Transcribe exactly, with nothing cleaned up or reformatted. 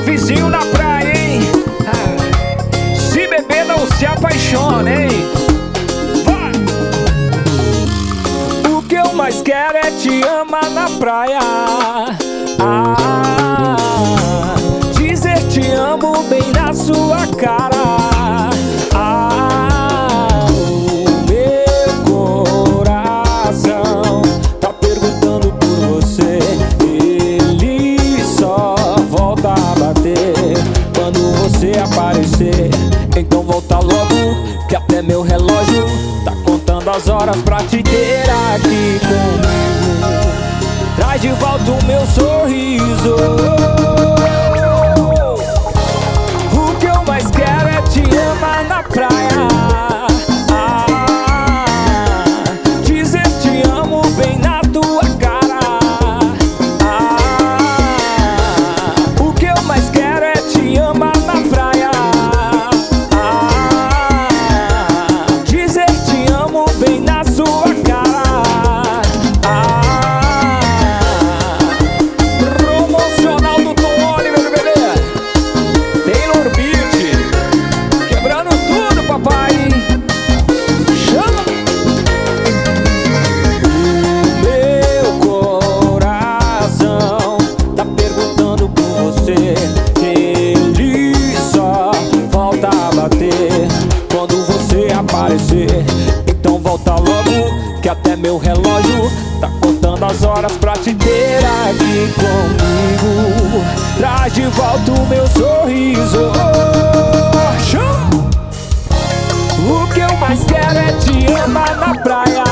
vizinho na praia, hein? Ah, se beber não se apaixona, hein? Vai! O que eu mais quero é te amar na praia. Ah, dizer te amo bem na sua cara. Ah, o meu coração tá perguntando por você. Ele só volta a bater quando você aparecer. Então volta logo, que até meu relógio tá contando as horas pra te ter aqui comigo. Traz de volta o meu sorriso. O que eu mais quero é te amar na praia. Ah, dizer te amo bem na tua cara. Ah, o que eu mais quero é te amar na praia. Ah, dizer te amo bem na sua cara. Ele só volta a bater quando você aparecer. Então volta logo, que até meu relógio tá contando as horas pra te ter aqui comigo. Traz de volta o meu sorriso. O que eu mais quero é te amar na praia.